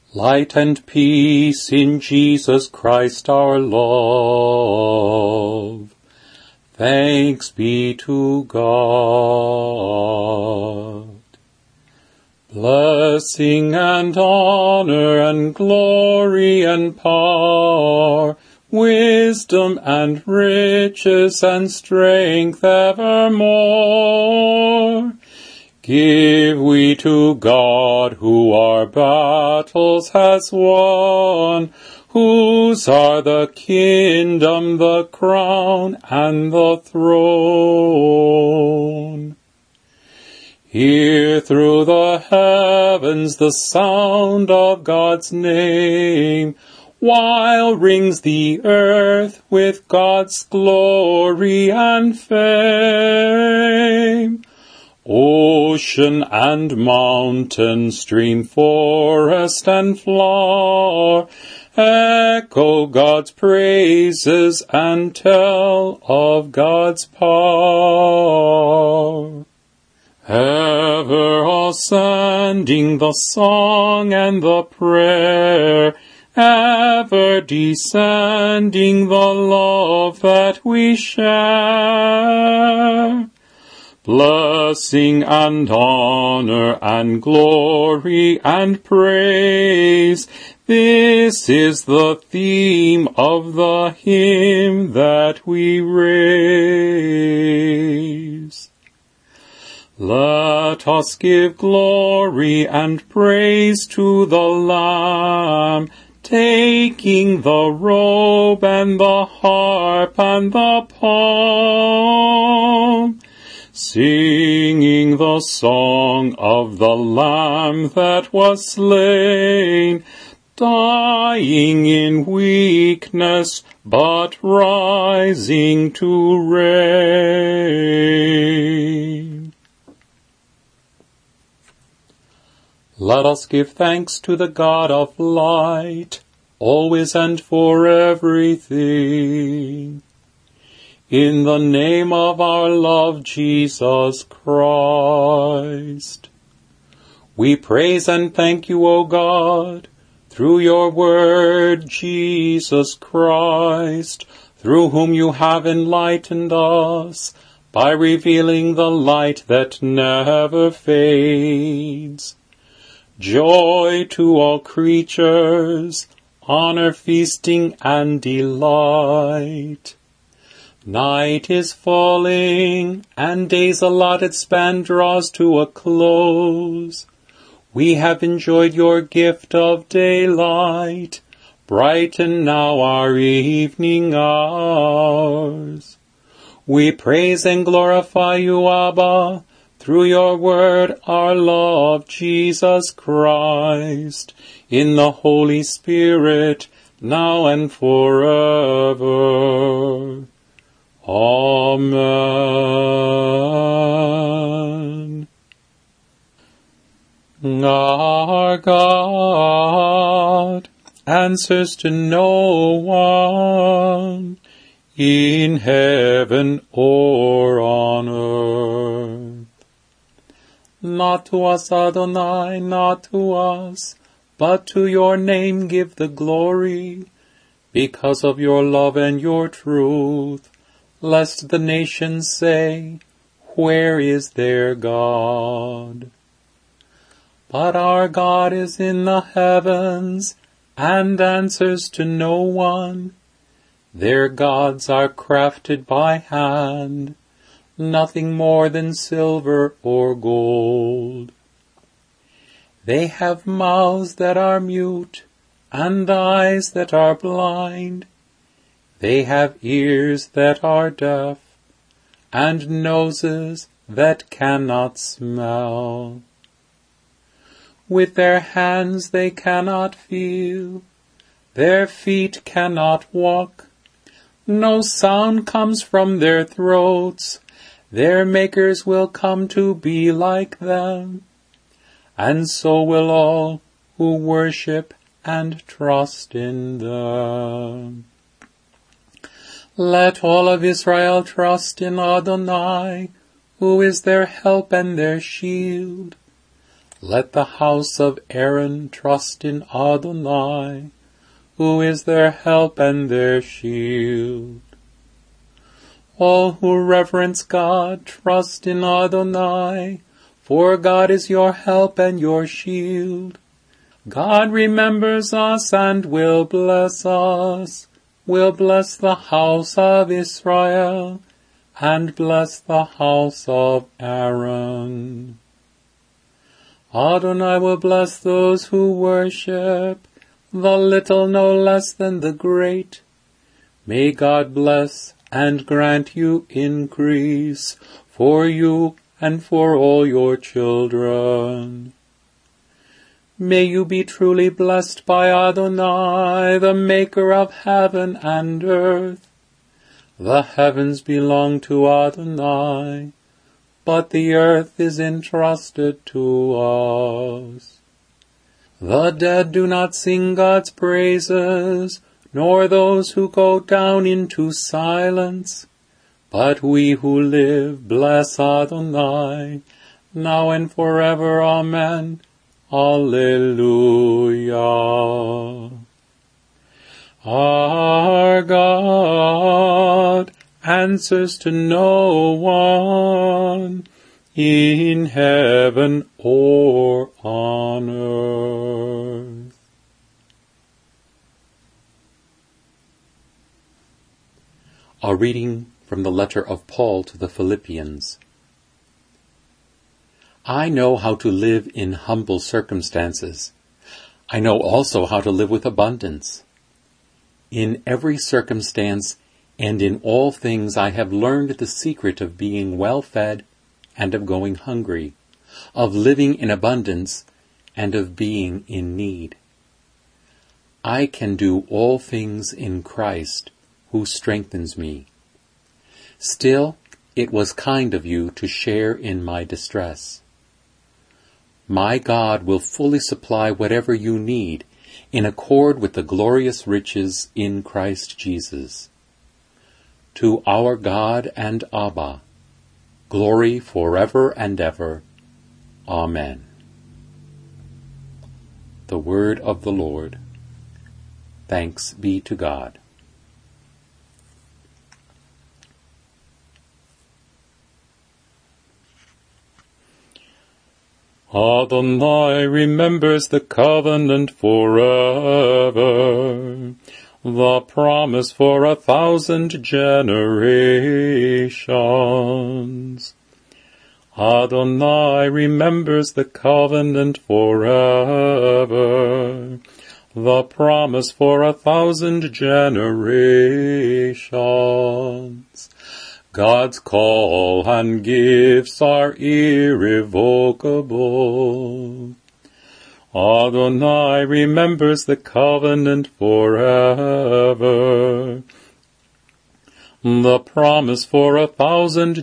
Light and peace in Jesus Christ our love. Thanks be to God. Blessing and honor and glory and power, wisdom and riches and strength evermore, give we to God, who our battles has won, whose are the kingdom, the crown, and the throne. Hear through the heavens the sound of God's name, while rings the earth with God's glory and fame. Ocean and mountain, stream, forest and flower, echo God's praises and tell of God's power. Ever ascending the song and the prayer, ever descending the love that we share. Blessing and honor and glory and praise, this is the theme of the hymn that we raise. Let us give glory and praise to the Lamb, taking the robe and the harp and the palm, singing the song of the Lamb that was slain, dying in weakness, but rising to reign. Let us give thanks to the God of light, always and for everything. In the name of our Lord Jesus Christ, we praise and thank you, O God, through your word, Jesus Christ, through whom you have enlightened us, by revealing the light that never fades. Joy to all creatures, honor, feasting, and delight. Night is falling, and day's allotted span draws to a close. We have enjoyed your gift of daylight, brighten now our evening hours. We praise and glorify you, Abba, through your word, our Lord Jesus Christ, in the Holy Spirit, now and forever. Amen. Our God answers to no one in heaven or on earth. Not to us, Adonai, not to us, but to your name give the glory, because of your love and your truth, lest the nations say, where is their God? But our God is in the heavens, and answers to no one. Their gods are crafted by hand, nothing more than silver or gold. They have mouths that are mute, and eyes that are blind. They have ears that are deaf, and noses that cannot smell. With their hands they cannot feel, their feet cannot walk. No sound comes from their throats. Their makers will come to be like them, and so will all who worship and trust in them. Let all of Israel trust in Adonai, who is their help and their shield. Let the house of Aaron trust in Adonai, who is their help and their shield. All who reverence God trust in Adonai, for God is your help and your shield. God remembers us and will bless us, will bless the house of Israel, and bless the house of Aaron. Adonai will bless those who worship, the little no less than the great. May God bless and grant you increase for you and for all your children. May you be truly blessed by Adonai, the maker of heaven and earth. The heavens belong to Adonai, but the earth is entrusted to us. The dead do not sing God's praises, nor those who go down into silence. But we who live bless Adonai, now and forever. Amen. Alleluia. Our God answers to no one in heaven or on earth. A reading from the letter of Paul to the Philippians. I know how to live in humble circumstances. I know also how to live with abundance. In every circumstance and in all things I have learned the secret of being well fed and of going hungry, of living in abundance and of being in need. I can do all things in Christ, who strengthens me. Still, it was kind of you to share in my distress. My God will fully supply whatever you need in accord with the glorious riches in Christ Jesus. To our God and Abba, glory forever and ever. Amen. The word of the Lord. Thanks be to God. Adonai remembers the covenant forever, the promise for 1,000 generations. Adonai remembers the covenant forever, the promise for 1,000 generations. God's call and gifts are irrevocable. Adonai remembers the covenant forever, the promise for 1,000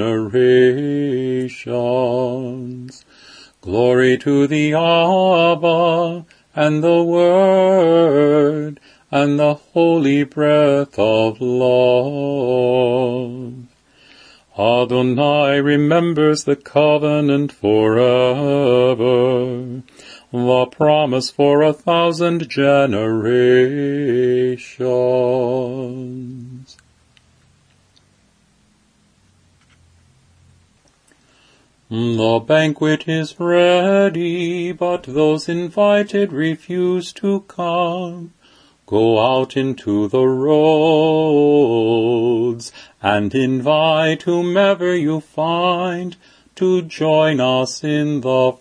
generations. Glory to the Abba, and the Word, and the holy breath of love. Adonai remembers the covenant forever, the promise for 1,000 generations. The banquet is ready, but those invited refuse to come. Go out into the roads and invite whomever you find to join us in the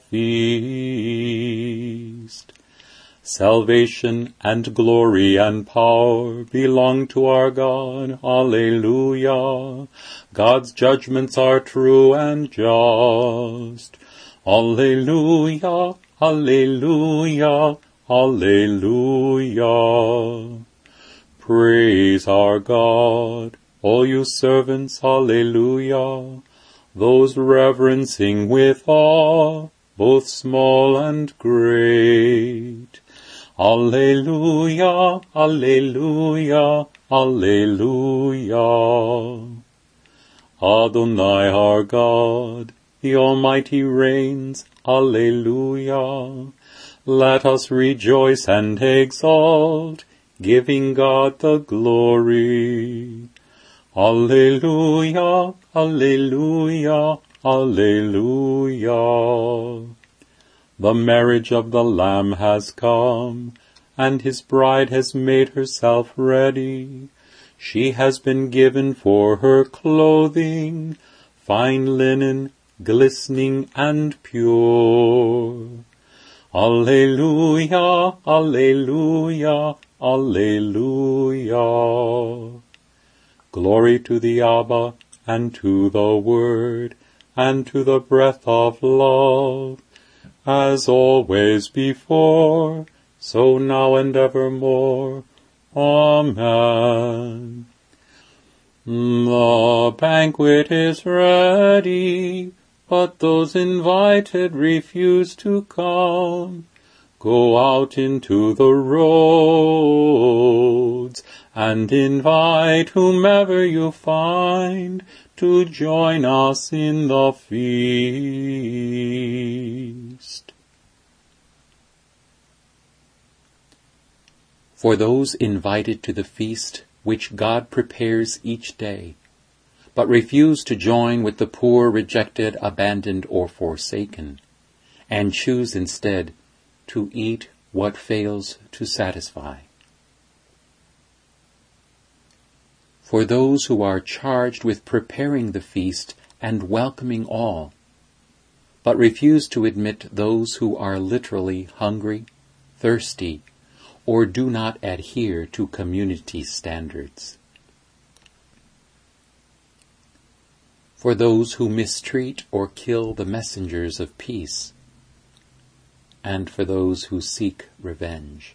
feast. Salvation and glory and power belong to our God. Alleluia. God's judgments are true and just. Alleluia. Alleluia. Alleluia. Praise our God, all you servants, alleluia. Those reverencing with awe, both small and great. Alleluia, alleluia, alleluia. Adonai our God, The Almighty reigns. Alleluia. Let us rejoice and exult, giving God the glory. Alleluia, alleluia, alleluia. The marriage of the Lamb has come, and his bride has made herself ready. She has been given for her clothing fine linen, glistening and pure. Alleluia, alleluia, alleluia. Glory to the Abba, and to the Word, and to the breath of love, as always before, so now and evermore. Amen. The banquet is ready, but those invited refuse to come. Go out into the roads and invite whomever you find to join us in the feast. For those invited to the feast which God prepares each day, but refuse to join with the poor, rejected, abandoned, or forsaken, and choose instead to eat what fails to satisfy. For those who are charged with preparing the feast and welcoming all, but refuse to admit those who are literally hungry, thirsty, or do not adhere to community standards. For those who mistreat or kill the messengers of peace, and for those who seek revenge.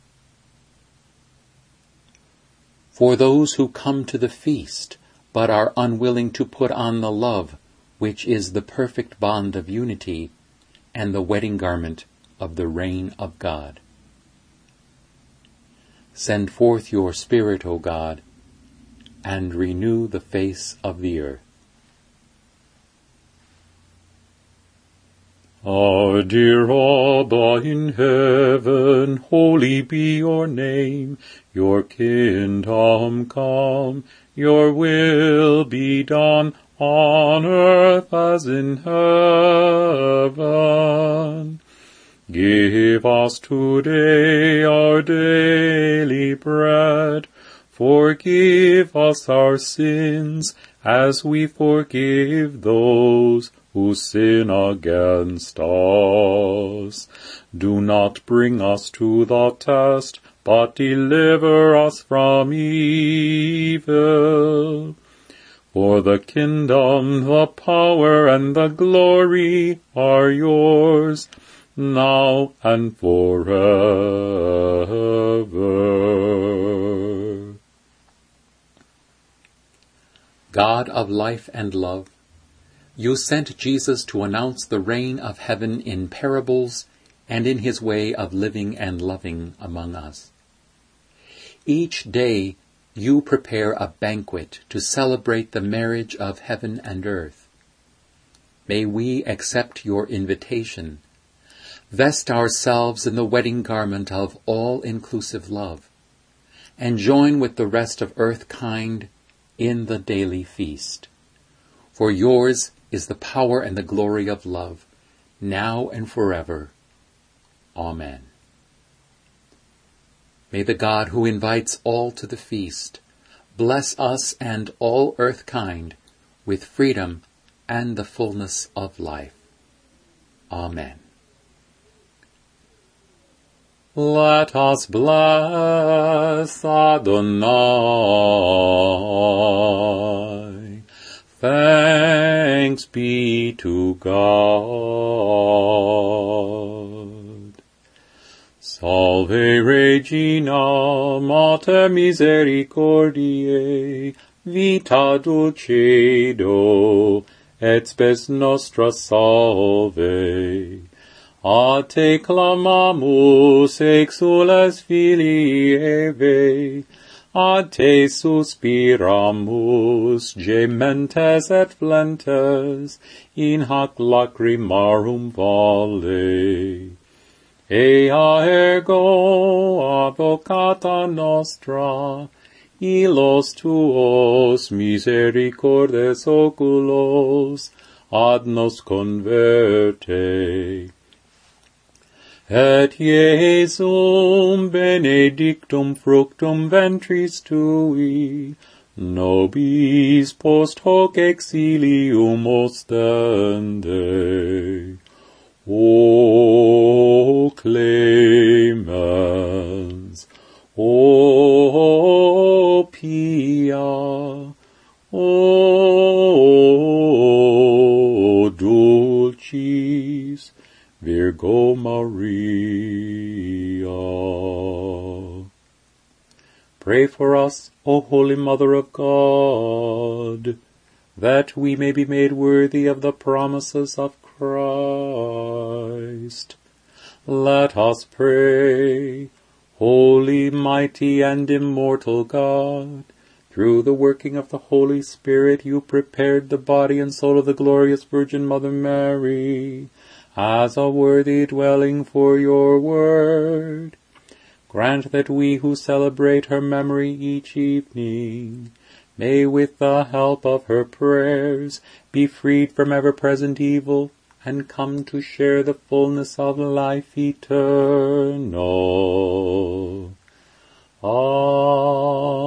For those who come to the feast, but are unwilling to put on the love, which is the perfect bond of unity, and the wedding garment of the reign of God. Send forth your Spirit, O God, and renew the face of the earth. Our dear Abba in heaven, holy be your name. Your kingdom come, your will be done on earth as in heaven. Give us today our daily bread. Forgive us our sins as we forgive those who sin against us. Do not bring us to the test, but deliver us from evil. For the kingdom, the power, and the glory are yours, now and forever. God of life and love, you sent Jesus to announce the reign of heaven in parables and in his way of living and loving among us. Each day you prepare a banquet to celebrate the marriage of heaven and earth. May we accept your invitation, vest ourselves in the wedding garment of all-inclusive love, and join with the rest of earth-kind in the daily feast. For yours is the power and the glory of love, now and forever. Amen. May the God who invites all to the feast bless us and all earth-kind with freedom and the fullness of life. Amen. Let us bless Adonai. Thanks be to God. Salve Regina, Mater Misericordiae, vita dulcedo, et spes nostra salve. A te clamamus, exules filii Eve, ad te suspiramus, gementes et flentes, in hac lacrimarum valle. Ea ergo advocata nostra, illos tuos misericordes oculos, ad nos converte. Et Iesum benedictum fructum ventris tui, nobis post hoc exilium ostende. O clemens, O pia, O dulcis, Virgo Maria. Pray for us, O Holy Mother of God, that we may be made worthy of the promises of Christ. Let us pray. Holy, mighty, and immortal God, through the working of the Holy Spirit you prepared the body and soul of the glorious Virgin Mother Mary as a worthy dwelling for your word. Grant that we who celebrate her memory each evening may, with the help of her prayers, be freed from ever-present evil and come to share the fullness of life eternal. Amen.